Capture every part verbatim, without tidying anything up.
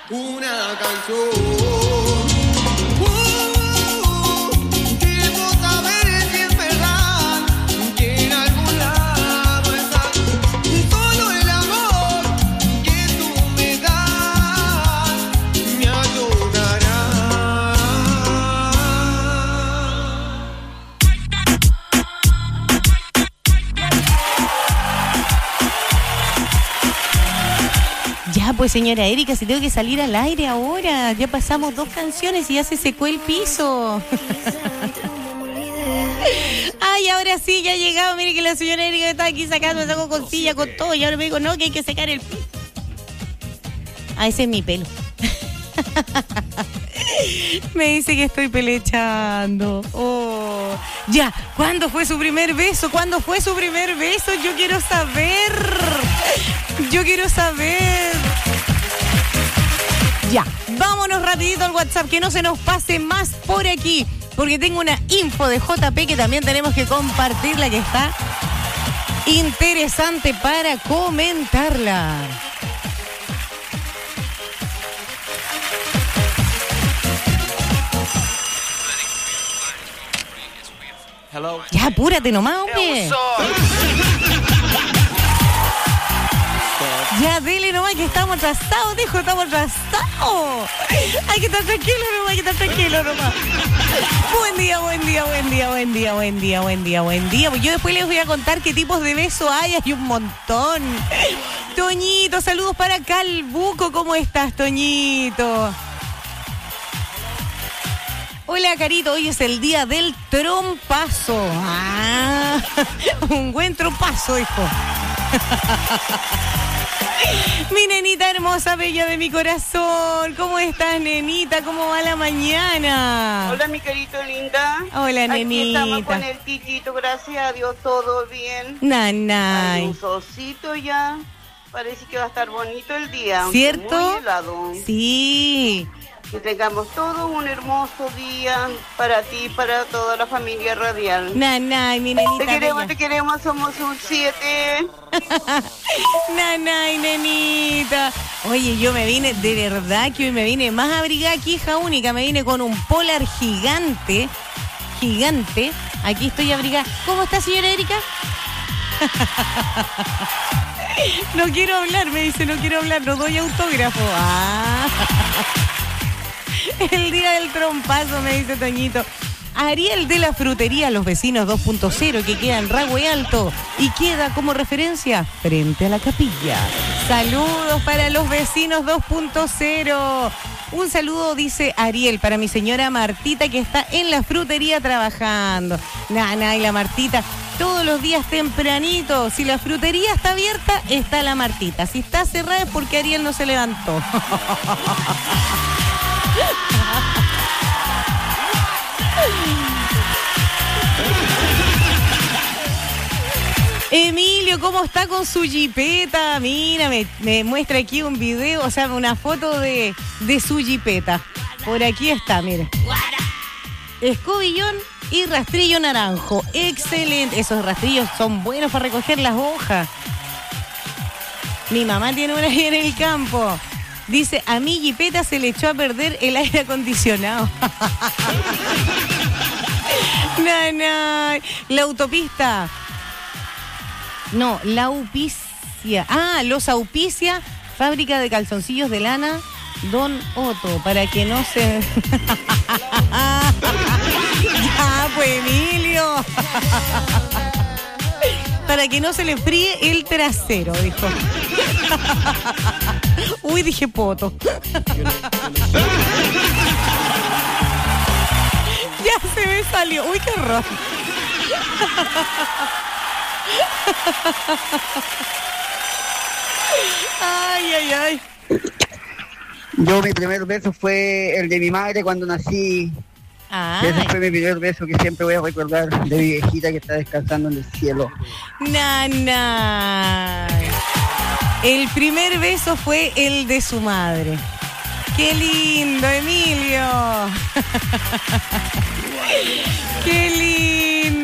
una canción. Uh, quiero saber si es verdad que en algún lado estás. Solo el amor que tú me das me ayudará. Ya, pues señora Erika, si tengo que salir al aire ahora. Ya pasamos dos canciones y ya se secó el piso. Ay, ahora sí, ya ha llegado. Mire que la señora Erika está aquí sacando, me saco con silla, con todo. Y ahora me digo, no, que hay que secar el piso. Ah, ese es mi pelo. Me dice que estoy pelechando. Oh. Ya, ¿cuándo fue su primer beso? ¿Cuándo fue su primer beso? Yo quiero saber. Yo quiero saber. Ya, vámonos rapidito al WhatsApp, que no se nos pase más por aquí, porque tengo una info de J P que también tenemos que compartirla, que está interesante para comentarla. Hello. Ya, apúrate nomás, hombre. Ya, dile nomás que estamos atrasados, dijo, estamos atrasados. Hay que estar tranquilo nomás, hay que estar tranquilo nomás. Buen día, buen día, buen día, buen día, buen día, buen día, buen día. Yo después les voy a contar qué tipos de besos hay, hay un montón. Toñito, saludos para Calbuco, ¿cómo estás, Toñito? Hola, Carito, hoy es el día del trompazo. Ah, un buen trompazo, hijo. Mi nenita hermosa, bella de mi corazón. ¿Cómo estás, nenita? ¿Cómo va la mañana? Hola, mi querido linda. Hola, Aquí nenita. estamos con el titito, gracias a Dios, todo bien. Nanay. Hay un solcito ya. Parece que va a estar bonito el día. ¿Cierto? Muy helado. Sí. Que tengamos todo un hermoso día para ti, para toda la familia radial. Nanay, mi nenita. Te queremos, bella. te queremos, somos un siete. Nanay, nenita. Oye, yo me vine, de verdad que hoy me vine más abrigada que hija única. Me vine con un polar gigante. Gigante. Aquí estoy abrigada. ¿Cómo está, señora Erika? No quiero hablar, me dice, no quiero hablar, no doy autógrafo. Ah. El día del trompazo, me dice Toñito. Ariel de la frutería Los Vecinos dos punto cero, que queda en Ragüe Alto y queda como referencia frente a la capilla. Saludos para Los Vecinos dos punto cero. Un saludo, dice Ariel, para mi señora Martita, que está en la frutería trabajando. Nana, y la Martita todos los días tempranito. Si la frutería está abierta, está la Martita. Si está cerrada es porque Ariel no se levantó. Emilio, ¿cómo está con su jipeta? Mira, me, me muestra aquí un video, o sea, una foto de, de su jipeta. Por aquí está, mire. Escobillón y rastrillo naranjo. Excelente. Esos rastrillos son buenos para recoger las hojas. Mi mamá tiene una ahí en el campo. Dice, a mi jipeta se le echó a perder el aire acondicionado. Nanay. La autopista. No, la auspicia. Ah, los auspicia. Fábrica de calzoncillos de lana Don Otto, para que no se... Ya, pues, Emilio. Para que no se le fríe el trasero, dijo. Uy, dije poto. Ya se me salió. Uy, qué horror. Ay, ay, ay. Yo mi primer beso fue el de mi madre cuando nací. Ah. Ese fue mi primer beso que siempre voy a recordar, de mi viejita que está descansando en el cielo. Nana. El primer beso fue el de su madre. ¡Qué lindo, Emilio! ¡Qué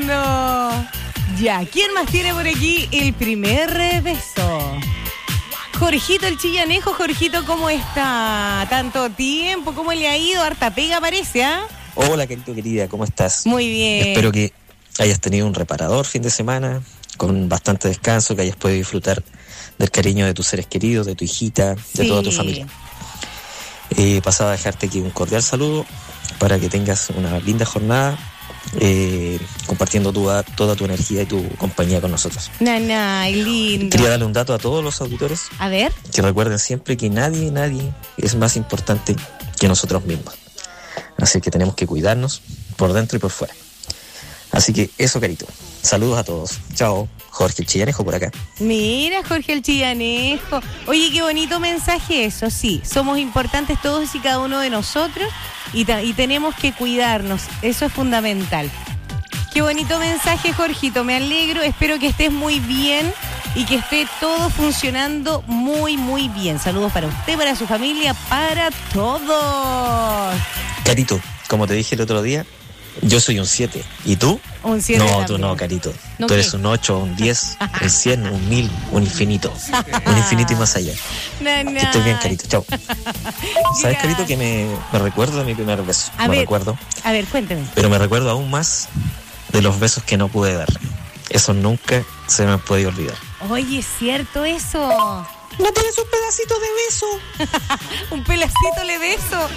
lindo! Ya, ¿quién más tiene por aquí el primer beso? Jorgito el Chillanejo, Jorgito, ¿cómo está? Tanto tiempo, ¿cómo le ha ido? Harta pega parece, ¿ah? ¿eh? Hola, querido, querida, ¿cómo estás? Muy bien. Espero que hayas tenido un reparador fin de semana, con bastante descanso, que hayas podido disfrutar del cariño de tus seres queridos, de tu hijita, de Sí. toda tu familia. Eh, pasaba a dejarte aquí un cordial saludo para que tengas una linda jornada, eh, compartiendo tu, toda tu energía y tu compañía con nosotros. Nanay, lindo. Quería darle un dato a todos los auditores, A ver. que recuerden siempre que nadie, nadie es más importante que nosotros mismos. Así que tenemos que cuidarnos por dentro y por fuera. Así que eso, carito. Saludos a todos. Chao. Jorge el Chillanejo por acá. Mira, Jorge el Chillanejo. Oye, qué bonito mensaje eso, sí. Somos importantes todos y cada uno de nosotros y, ta- y tenemos que cuidarnos. Eso es fundamental. Qué bonito mensaje, Jorgito. Me alegro. Espero que estés muy bien y que esté todo funcionando muy, muy bien. Saludos para usted, para su familia, para todos. Carito, como te dije el otro día, yo soy un siete. ¿Y tú? Un siete No, también. tú no, Carito. ¿No tú eres qué? un ocho, un diez, un cien, un mil, un infinito. Un infinito y más allá. Nanay. Que estés bien, Carito. Chao. ¿Sabes, Carito, que me, me recuerdo de mi primer beso? A me ver. recuerdo. A ver, cuénteme. Pero me recuerdo aún más de los besos que no pude dar. Eso nunca se me puede olvidar. Oye, ¿es cierto eso? ¿No tienes un pedacito de beso? Un pelacito le beso.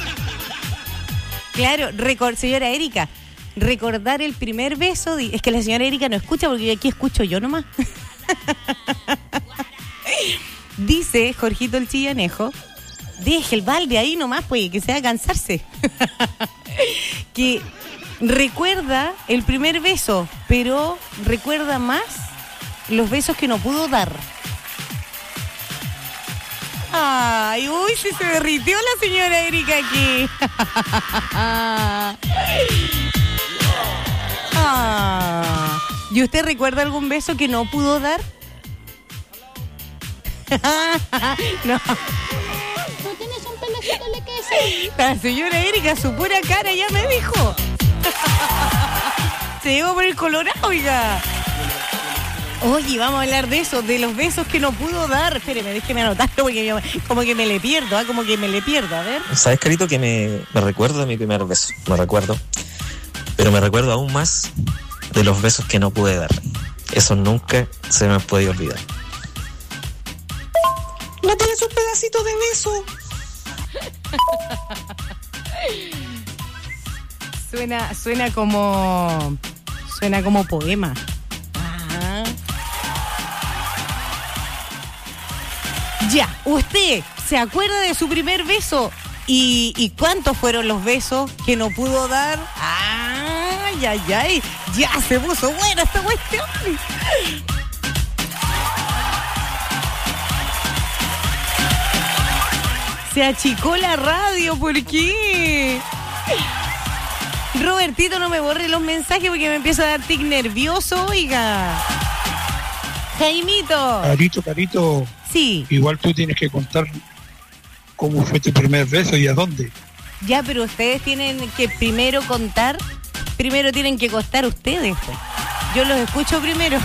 Claro, recor- señora Erika, recordar el primer beso. di- Es que la señora Erika no escucha porque yo aquí escucho yo nomás. Dice Jorgito el Chillanejo, deje el balde ahí nomás, pues, que se va a cansarse. Que recuerda el primer beso, pero recuerda más los besos que no pudo dar. Ay, uy, sí se derritió la señora Erika aquí. Ah, ¿y usted recuerda algún beso que no pudo dar? No. ¿No tienes un pedacito de queso? La señora Erika, su pura cara ya me dijo. Se llegó por el colorado, oiga. Oye, vamos a hablar de eso, de los besos que no pudo dar. Espéreme, déjeme anotarlo porque yo como que me le pierdo, ¿ah? Como que me le pierdo, a ver. ¿Sabes, Carito, que me, me recuerdo de mi primer beso? Me recuerdo. Pero me recuerdo aún más de los besos que no pude dar. Eso nunca se me puede olvidar. ¿No tienes un pedacito de beso? Suena, suena como, suena como poema. Ah. Ya, ¿usted se acuerda de su primer beso? ¿Y, y cuántos fueron los besos que no pudo dar? ¡Ay, ay, ay! Ya se puso buena esta cuestión. Se achicó la radio, ¿por qué? Robertito, no me borre los mensajes porque me empieza a dar tic nervioso, oiga. Jaimito. Carito, Carito, Sí, igual tú tienes que contar cómo fue tu primer beso y a dónde. ya, pero ustedes tienen que primero contar, primero tienen que contar ustedes. Pues. Yo los escucho primero.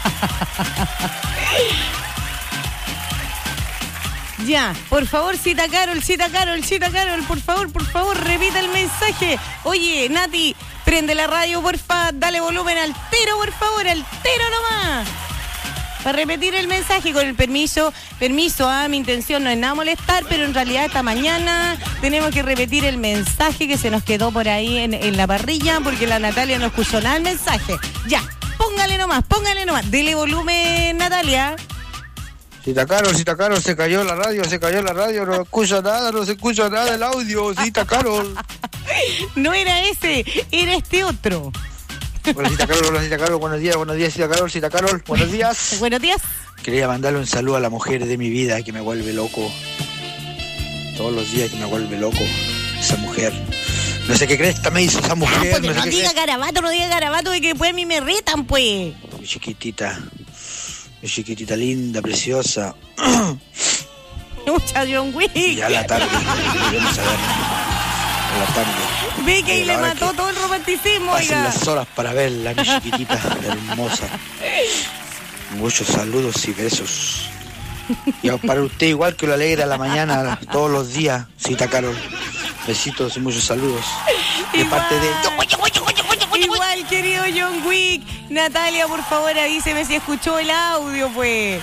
Ya, por favor, cita Carol, cita Carol, cita Carol, por favor, por favor, repita el mensaje. Oye, Nati, prende la radio, porfa, dale volumen al tero, por favor, al tero nomás. Para repetir el mensaje con el permiso, permiso, ah, mi intención no es nada molestar, pero en realidad esta mañana tenemos que repetir el mensaje que se nos quedó por ahí en, en la parrilla, porque la Natalia no escuchó nada el mensaje. Ya, póngale nomás, póngale nomás, dele volumen, Natalia. Cita Carol, Cita Carol, se cayó la radio, se cayó la radio, no escucha nada, no se escucha nada el audio, Cita Carol. No era ese, era este otro. Hola, Cita Carol, hola, Cita Carol, buenos días, buenos días, Cita Carol, Cita Carol, buenos días. Buenos días. Quería mandarle un saludo a la mujer de mi vida que me vuelve loco. Todos los días que me vuelve loco, esa mujer. No sé qué cresta me hizo esa mujer. Porque no sé no qué diga cresta. garabato, no diga garabato, de que después a mí me retan, pues. Mi chiquitita, mi chiquitita linda, preciosa. Mucha John Wick. Y ya a la tarde, volvemos a ver. A la tarde. Ve que ahí Oye, le la verdad mató que todo el romanticismo, Pasen oiga. las horas para verla, mi chiquitita hermosa. Muchos saludos y besos. Y para usted igual que lo alegra la mañana todos los días, Cita Carol. Besitos y muchos saludos. De Igual. parte de... Igual, querido John Wick. Natalia, por favor, avíseme si escuchó el audio, pues.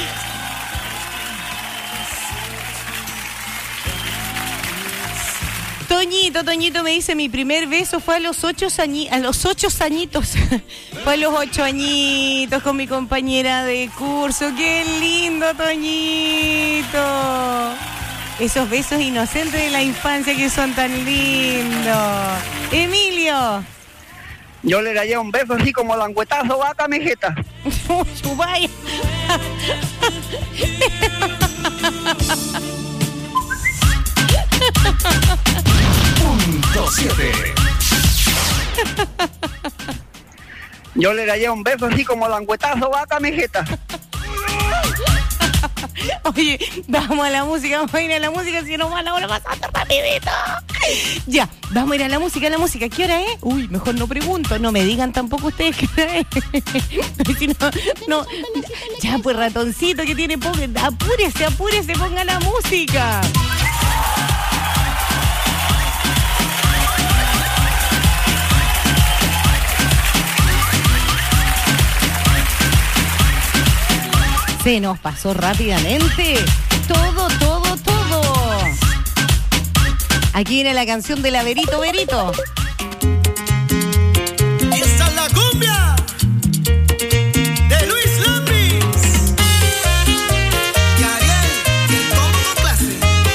Toñito, Toñito me dice, mi primer beso fue a los ocho añi- a los ocho añitos. Fue a los ocho añitos con mi compañera de curso. ¡Qué lindo, Toñito! Esos besos inocentes de la infancia que son tan lindos. Emilio. Yo le daría un beso así como languetazo, vaca, mijeta. Chubaya. Punto siete. Yo le daría un beso así como languetazo, vaca, mijeta. Oye, vamos a la música, vamos a ir a la música, si no va la hora pasando rapidito. Ya, vamos a ir a la música, a la música. ¿Qué hora es? Uy, mejor no pregunto, no me digan tampoco ustedes qué hora es. Si no, no. Ya, pues ratoncito que tiene poco, apúrese, apúrese, ponga la música. Se nos pasó rápidamente. Todo, todo, todo. Aquí viene la canción de la Verito Verito. Esa es la cumbia de Luis Lambris y Ariel, y el combo con clase.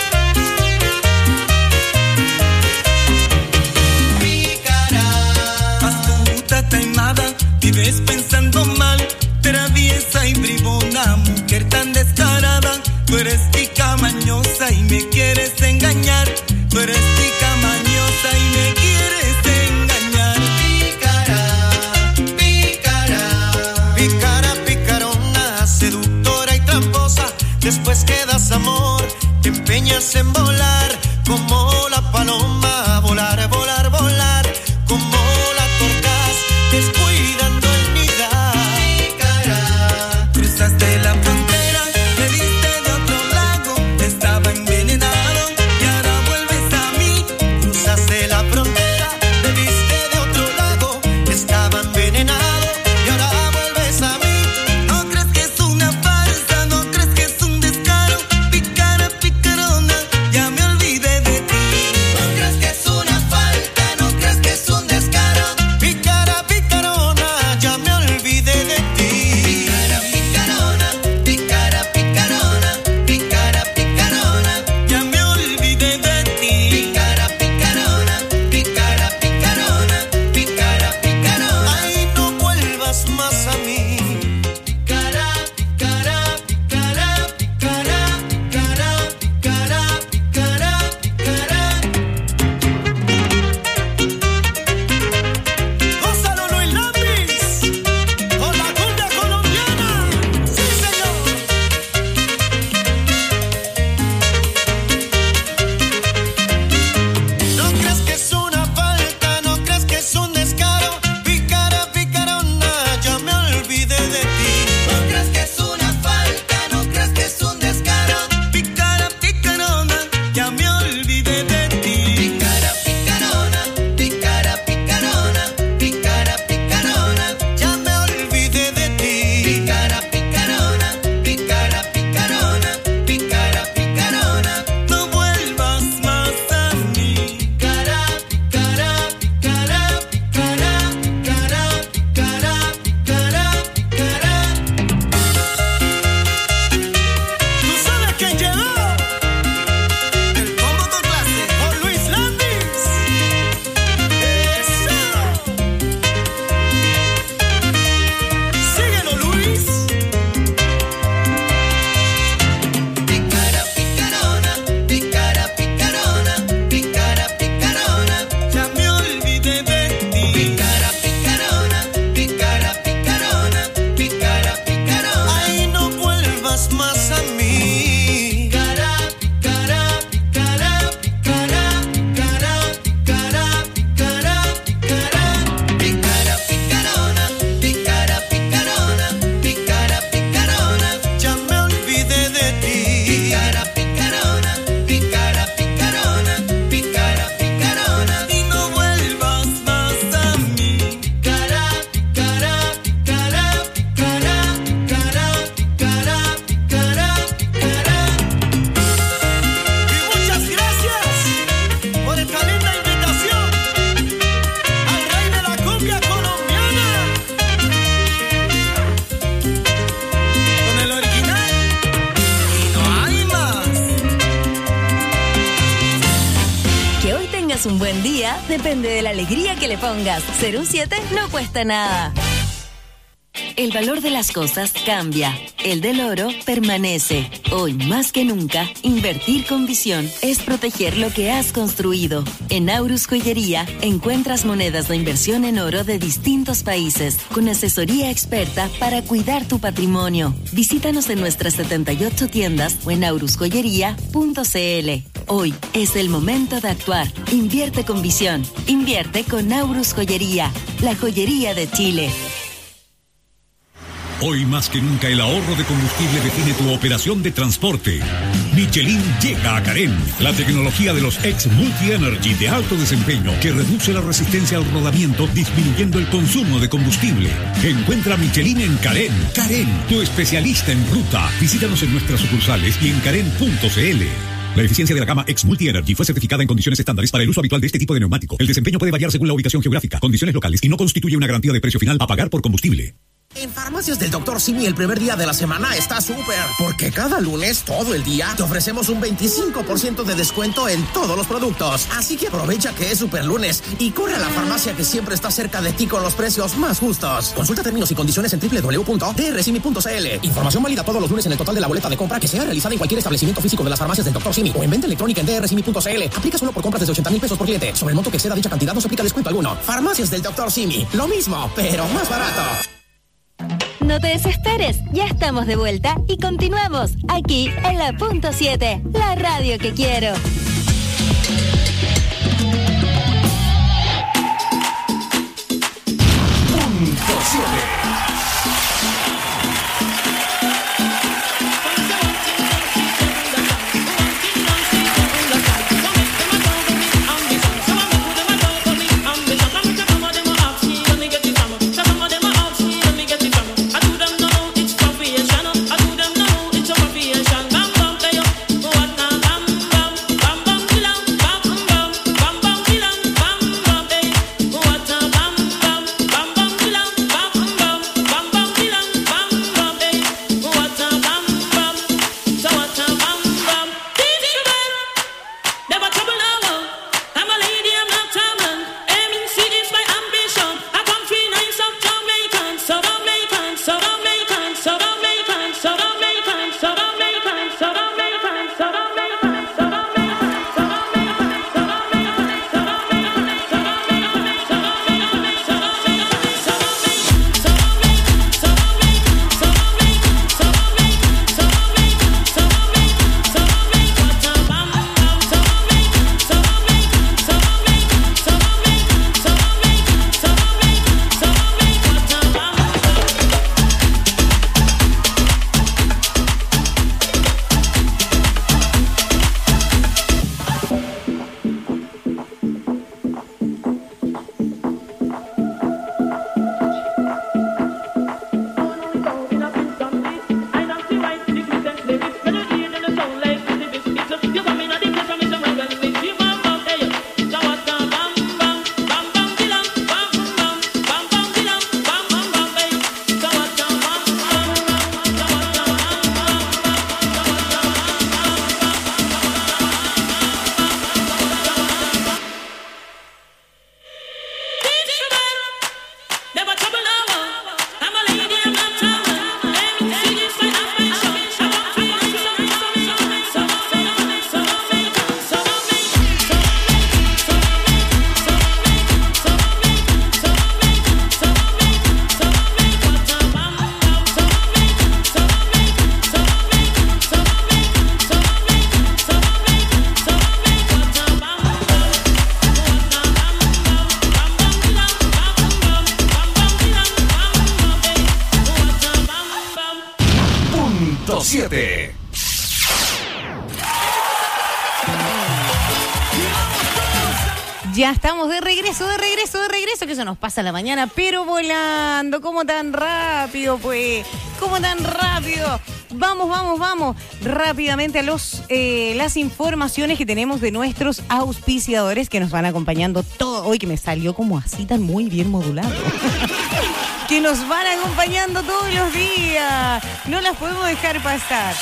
Pícara, astuta, taimada, vives pensando mal, traviesa y bribona, mujer tan descarada. Tú eres tica mañosa y me quieres engañar. Tú eres tica mañosa y me quieres engañar. Pícara, pícara, pícara, picarona, seductora y tramposa. Después que das amor, te empeñas en volar como la paloma. Volar, volar, volar como la torcaz, descuidando el nidal. Pícara, cruzaste la frontera, me diste de otro lado, estaba envenenado y ahora vuelves a mí. Cruzaste la frontera, me diste de otro lado, estaba envenenado y ahora vuelves a mí. No crees que es una farsa, no crees que es un descaro. Picara, picarona, ya me olvidé de ti. No crees que es tengas un buen día depende de la alegría que le pongas. Ser un siete no cuesta nada. El valor de las cosas cambia. El del oro permanece. Hoy más que nunca, invertir con visión es proteger lo que has construido. En Aurus Joyería encuentras monedas de inversión en oro de distintos países, con asesoría experta para cuidar tu patrimonio. Visítanos en nuestras setenta y ocho tiendas o en aurus joyería punto c l. Hoy es el momento de actuar. Invierte con visión. Invierte con Aurus Joyería, la joyería de Chile. Hoy más que nunca el ahorro de combustible define tu operación de transporte. Michelin llega a Carén, la tecnología de los X Multi Energy de alto desempeño que reduce la resistencia al rodamiento disminuyendo el consumo de combustible. Encuentra Michelin en Carén. Carén, tu especialista en ruta. Visítanos en nuestras sucursales y en carén punto c l. La eficiencia de la gama X Multi Energy fue certificada en condiciones estándares para el uso habitual de este tipo de neumático. El desempeño puede variar según la ubicación geográfica, condiciones locales y no constituye una garantía de precio final a pagar por combustible. En Farmacias del doctor Simi el primer día de la semana está súper, porque cada lunes, todo el día, te ofrecemos un veinticinco por ciento de descuento en todos los productos. Así que aprovecha que es super lunes y corre a la farmacia que siempre está cerca de ti con los precios más justos. Consulta términos y condiciones en doble u doble u doble u punto d r simi punto c l. Información válida todos los lunes en el total de la boleta de compra que sea realizada en cualquier establecimiento físico de las Farmacias del doctor Simi o en venta electrónica en d r simi punto c l. Aplica solo por compras desde ochenta mil pesos por cliente. Sobre el monto que exceda dicha cantidad no se aplica descuento alguno. Farmacias del doctor Simi. Lo mismo, pero más barato. No te desesperes, ya estamos de vuelta y continuamos aquí en la punto siete, la radio que quiero. Punto siete. siete. Ya estamos de regreso, de regreso, de regreso, que eso nos pasa la mañana, pero volando. ¿Cómo tan rápido, pues? ¿Cómo tan rápido? Vamos, vamos, vamos. Rápidamente a los eh, las informaciones que tenemos de nuestros auspiciadores que nos van acompañando todo. Hoy que me salió como así tan muy bien modulado. Que nos van acompañando todos los días. No las podemos dejar pasar.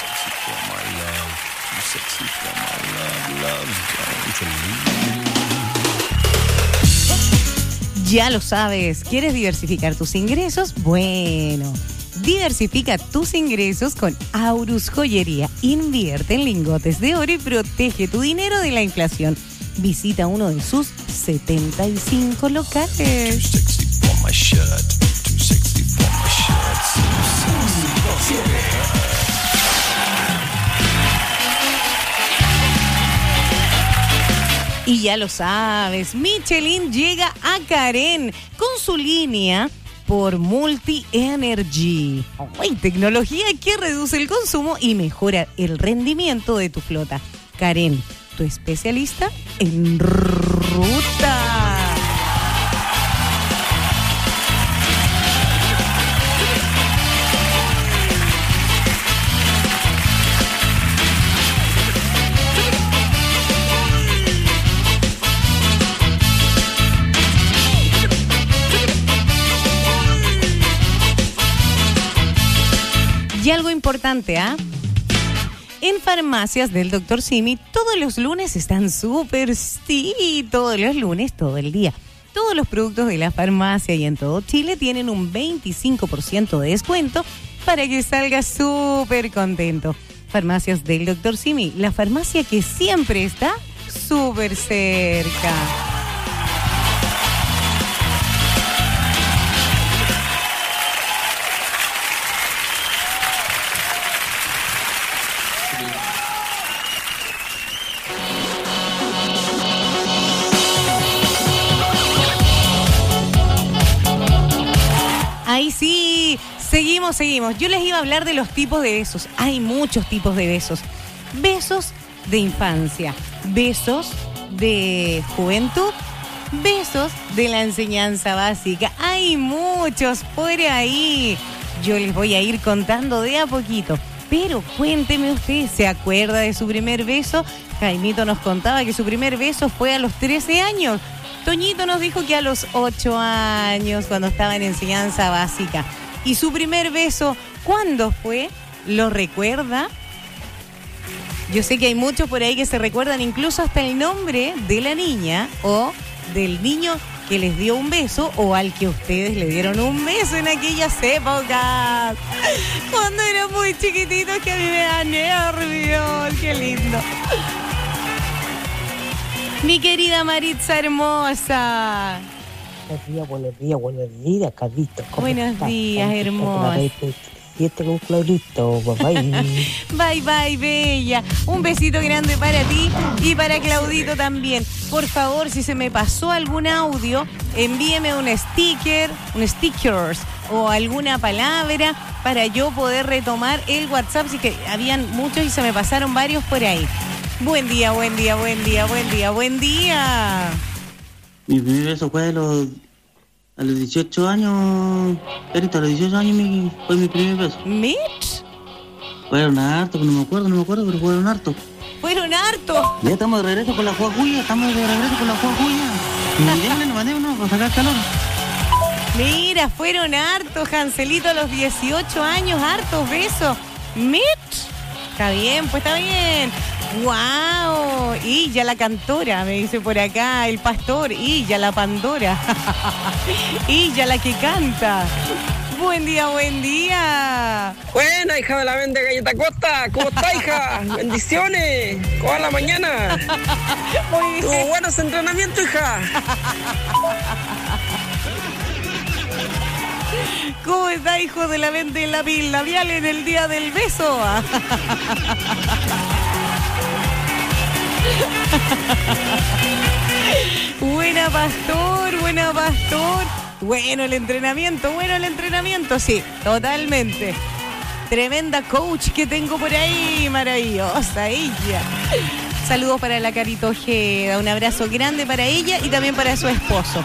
Ya lo sabes, ¿quieres diversificar tus ingresos? Bueno, diversifica tus ingresos con Aurus Joyería. Invierte en lingotes de oro y protege tu dinero de la inflación. Visita uno de sus setenta y cinco locales. Y ya lo sabes, Michelin llega a Karen con su línea por Multi Energy. Hay tecnología que reduce el consumo y mejora el rendimiento de tu flota. Karen, tu especialista en ruta. Y algo importante, ¿ah? ¿eh? En farmacias del doctor Simi, todos los lunes están súper, sí, todos los lunes, todo el día. Todos los productos de la farmacia y en todo Chile tienen un veinticinco por ciento de descuento para que salgas súper contento. Farmacias del doctor Simi, la farmacia que siempre está súper cerca. Ahí sí, seguimos, seguimos. Yo les iba a hablar de los tipos de besos. Hay muchos tipos de besos. Besos de infancia, besos de juventud, besos de la enseñanza básica. Hay muchos por ahí. Yo les voy a ir contando de a poquito. Pero cuénteme usted, ¿se acuerda de su primer beso? Jaimito nos contaba que su primer beso fue a los trece años. Toñito nos dijo que a los ocho años, cuando estaba en enseñanza básica. ¿Y su primer beso cuándo fue? ¿Lo recuerda? Yo sé que hay muchos por ahí que se recuerdan incluso hasta el nombre de la niña o del niño que les dio un beso o al que ustedes le dieron un beso en aquellas épocas. Cuando eran muy chiquititos, que a mí me da nervios. ¡Qué lindo! Mi querida Maritza hermosa. Buenos días, buenos días, buenos días, Carlito. Buenos estás? días, hermosa. Siete con Claudito, bye bye. Bye bye, bella. Un besito grande para ti y para Claudito también. Por favor, si se me pasó algún audio, envíeme un sticker, un stickers o alguna palabra para yo poder retomar el WhatsApp. Sí que habían muchos y se me pasaron varios por ahí. Buen día, buen día, buen día, buen día, buen día. Mi primer beso fue a los, a los dieciocho años. Carita, a los dieciocho años mi, fue mi primer beso. ¿Mitch? Fueron hartos, no me acuerdo, no me acuerdo, pero fueron hartos. ¿Fueron hartos? Ya estamos de regreso con la juajuya, estamos de regreso con la juajuya. Démosle, no mandémonos para sacar calor. Mira, fueron hartos, Hanselito, a los dieciocho años, hartos besos. ¿Mitch? Está bien, pues está bien. ¡Wow! Y ya la cantora, me dice por acá el pastor. Y ya la Pandora. Y ya la que canta. Buen día, buen día. Buena, hija de la vende Galleta Costa. ¿Cómo está, hija? Bendiciones. ¿Cómo va la mañana? Muy bien. Tuvo buenos entrenamientos, hija. ¿Cómo está, hijo de la vende lápiz labial en el día del beso? Buena, pastor, buena, pastor. Bueno el entrenamiento, bueno el entrenamiento, sí, totalmente. Tremenda coach que tengo por ahí, maravillosa ella. Saludos para la Carito Ojeda, un abrazo grande para ella y también para su esposo.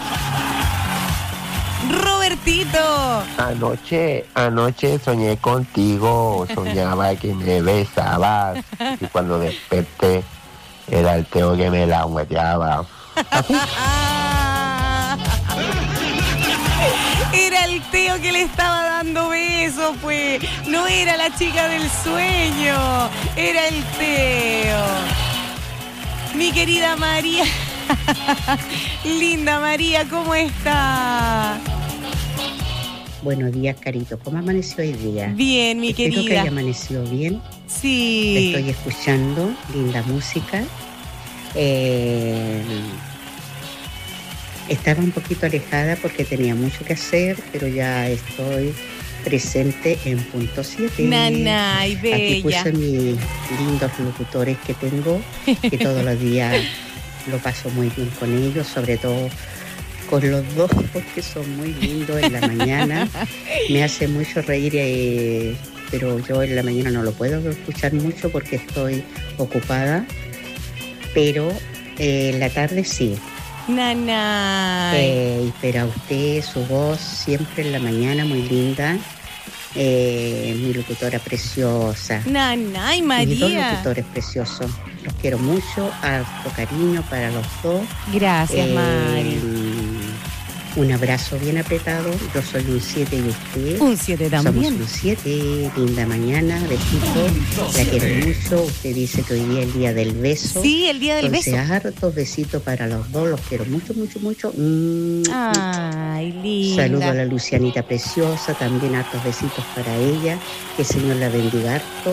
Robertito. Anoche, anoche soñé contigo, soñaba que me besabas y cuando desperté era el Teo que me la hueteaba. Era el Teo que le estaba dando besos, pues. No era la chica del sueño, era el Teo. Mi querida María. Linda María, ¿cómo está? Buenos días, Carito. ¿Cómo amaneció hoy día? Bien, mi Espero querida. que haya amanecido bien. Sí. Te estoy escuchando, linda música. Eh, estaba un poquito alejada porque tenía mucho que hacer, pero ya estoy presente en punto siete. Nanay, Aquí bella. puse mis lindos locutores que tengo, que todos los días lo paso muy bien con ellos, sobre todo con los dos, porque son muy lindos en la mañana. Me hace mucho reír, eh, pero yo en la mañana no lo puedo escuchar mucho porque estoy ocupada, pero eh, en la tarde sí. Nanay. Eh, pero a usted, su voz siempre en la mañana muy linda. Eh, mi locutora preciosa. Nanay, Mis dos María. locutores preciosos. Los quiero mucho, harto cariño para los dos. Gracias, Eh, Mari. Un abrazo bien apretado. Yo soy un siete y usted. Un siete también. Somos un siete. Linda mañana, besito. La quiero mucho. Usted dice que hoy día es el día del beso. Sí, el día del Entonces, beso. hartos besitos para los dos. Los quiero mucho, mucho, mucho. Mm. Ay, linda. Saludo a la Lucianita preciosa. También hartos besitos para ella. Que el Señor la bendiga harto.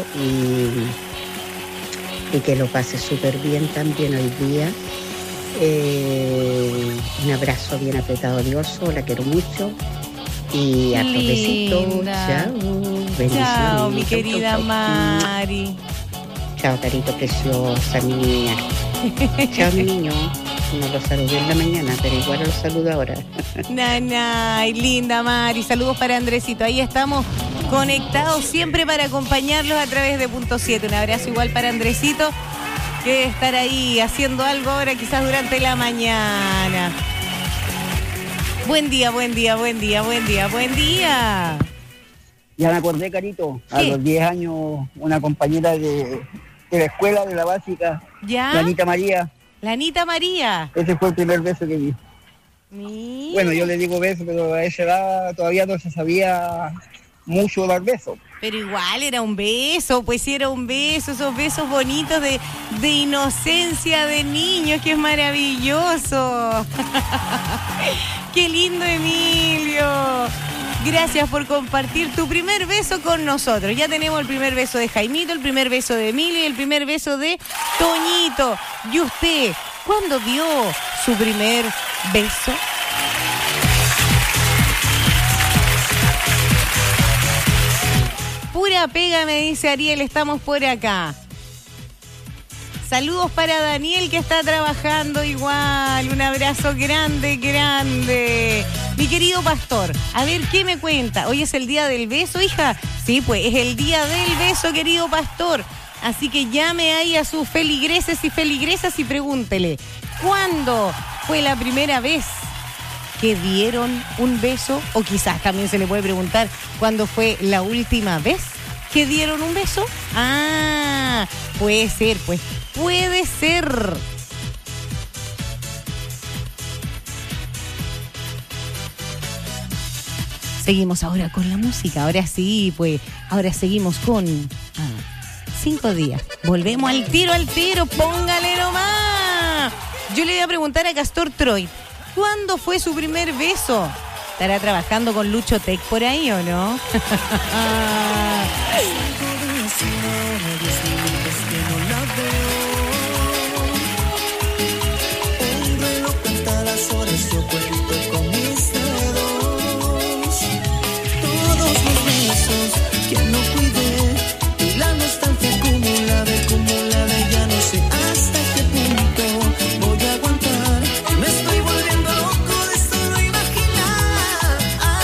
Y, y que lo pase súper bien también hoy día. Eh, un abrazo bien apretado de oso, la quiero mucho y hartos besitos. Linda. Chao, bendiciones. Chao, mi Chau, querida chau, chau. Mari. Chao, carito preciosa, mi niña. Chao, mi niño. No lo saludé en la mañana, pero igual lo saludo ahora. Nanay, linda Mari. Saludos para Andresito. Ahí estamos conectados siempre para acompañarlos a través de Punto siete. Un abrazo igual para Andresito, que debe estar ahí haciendo algo ahora, quizás durante la mañana. Buen día, buen día, buen día, buen día, buen día. Ya me acordé, Carito, a ¿Qué? los diez años, una compañera de, de la escuela, de la básica, ¿Ya? la Anita María, La Anita María. ese fue el primer beso que vi. Mira. Bueno, yo le digo beso, pero a esa edad todavía no se sabía mucho dar besos. Pero igual era un beso, pues sí era un beso, esos besos bonitos de, de inocencia de niños, que es maravilloso. Qué lindo, Emilio. Gracias por compartir tu primer beso con nosotros. Ya tenemos el primer beso de Jaimito, el primer beso de Emilio y el primer beso de Toñito. ¿Y usted cuándo dio su primer beso? Pura pega, me dice Ariel, estamos por acá. Saludos para Daniel, que está trabajando igual. Un abrazo grande, grande. Mi querido pastor, a ver, ¿qué me cuenta? ¿Hoy es el día del beso, hija? Sí, pues es el día del beso, querido pastor. Así que llame ahí a sus feligreses y feligresas y pregúntele, ¿cuándo fue la primera vez que dieron un beso? O quizás también se le puede preguntar, ¿cuándo fue la última vez que dieron un beso? Ah, puede ser, pues, puede ser. Seguimos ahora con la música, ahora sí, pues, ahora seguimos con ah, cinco días. Volvemos al tiro, al tiro, póngale nomás. Yo le voy a preguntar a Castor Troy, ¿cuándo fue su primer beso? ¿Estará trabajando con Lucho Tech por ahí o no? Un reloj canta las horas, yo cuento con mis dedos todos los besos que no cuidé, y la nostalgia acumulada, acumulada, ya no sé hasta qué punto voy a aguantar. Me estoy volviendo loco de solo imaginar.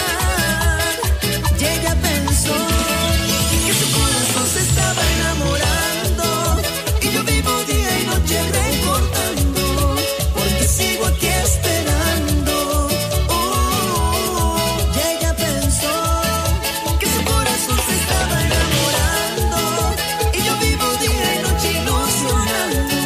Y ella pensó que su corazón se estaba enamorando, y yo vivo día y noche recordando, porque sigo aquí esperando. Oh, y ella pensó que su corazón se estaba enamorando, y yo vivo día y noche ilusionando.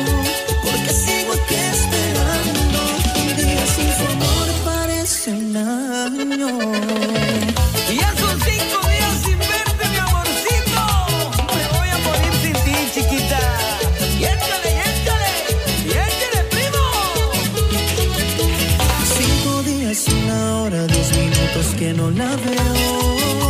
que no la veo.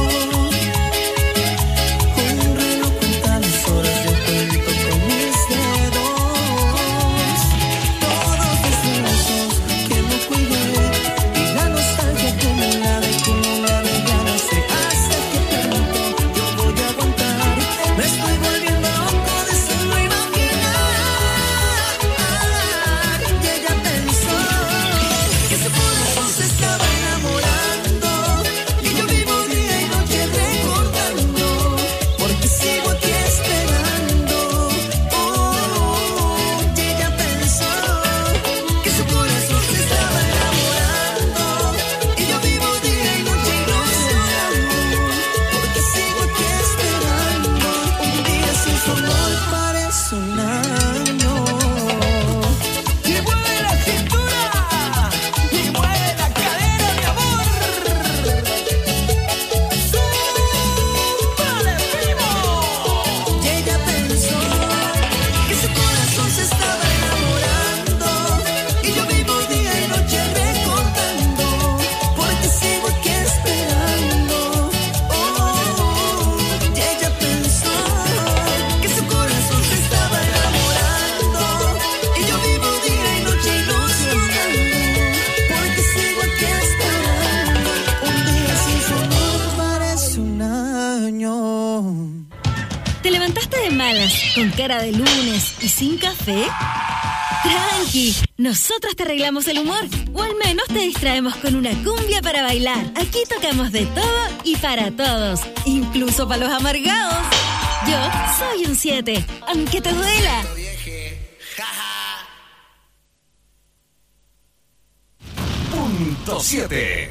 Un reloj cuenta las horas, yo cuento con mis dedos. Todos esos besos que no cuidé y la nostalgia acumulada y acumulada ya no sé hasta qué punto yo voy a aguantar. Me estoy volviendo loco de solo imaginar que ella pensó que su corazón se estaba enamorando y yo vivo día y noche recordando porque sigo aquí esperando. Oh, y ella pensó que su corazón se estaba enamorando y yo vivo día y noche ilusionando porque sigo aquí esperando. Un día sin su amor parece un año. Y mueve la cintura y mueve la cadera, mi amor. ¡Súbale, primo! Y ella pensó que su corazón se estaba enamorando y yo vivo día y noche recordando porque sigo aquí esperando. Oh, y ella pensó que su corazón se estaba enamorando y yo vivo día y noche ilusionando porque sigo aquí esperando. Un día sin su amor parece un año. ¿Te levantaste de malas, con cara de lunes y sin café? Tranqui, nosotros te arreglamos el humor, o al menos te distraemos con una cumbia para bailar. Aquí tocamos de todo y para todos, incluso para los amargados. Yo soy un siete, aunque te duela. Punto siete.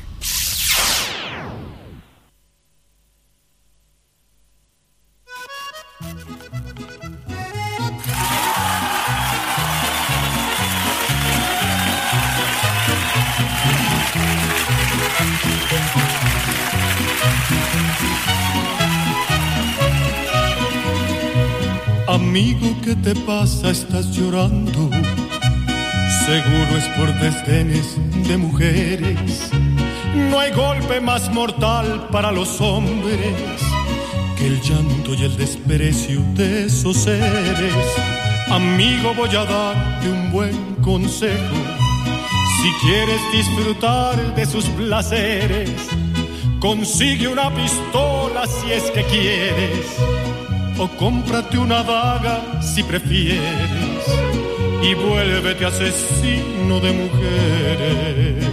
Amigo, ¿qué te pasa? Estás llorando. Seguro es por desdenes de mujeres. No hay golpe más mortal para los hombres que el llanto y el desprecio de esos seres. Amigo, voy a darte un buen consejo. Si quieres disfrutar de sus placeres, consigue una pistola si es que quieres, o cómprate una daga si prefieres, y vuélvete asesino de mujeres.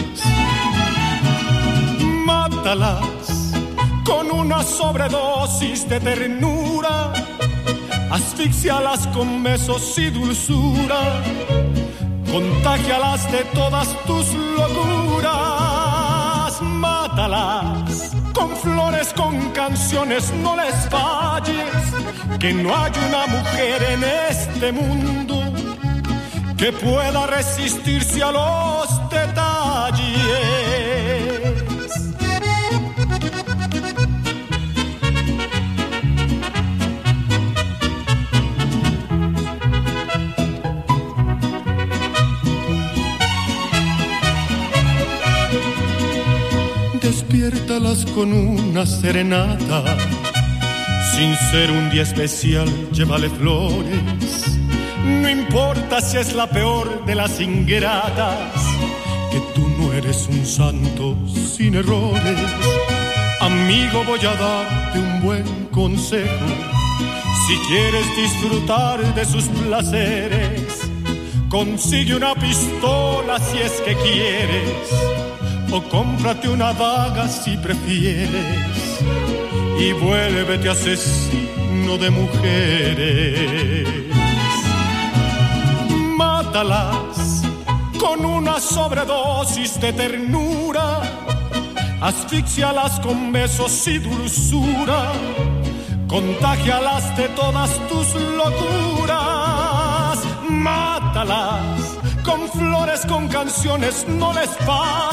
Mátalas con una sobredosis de ternura, asfixialas con besos y dulzura, contágialas de todas tus locuras. Mátalas con flores, con canciones, no les falles, que no hay una mujer en este mundo que pueda resistirse a los detalles. Despiértalas con una serenata, sin ser un día especial, llévale flores. No importa si es la peor de las ingratas, que tú no eres un santo sin errores. Amigo, voy a darte un buen consejo. Si quieres disfrutar de sus placeres, consigue una pistola si es que quieres, o cómprate una daga si prefieres, y vuélvete asesino de mujeres. Mátalas con una sobredosis de ternura, asfixialas con besos y dulzura, contágialas de todas tus locuras. Mátalas con flores, con canciones, no les falles.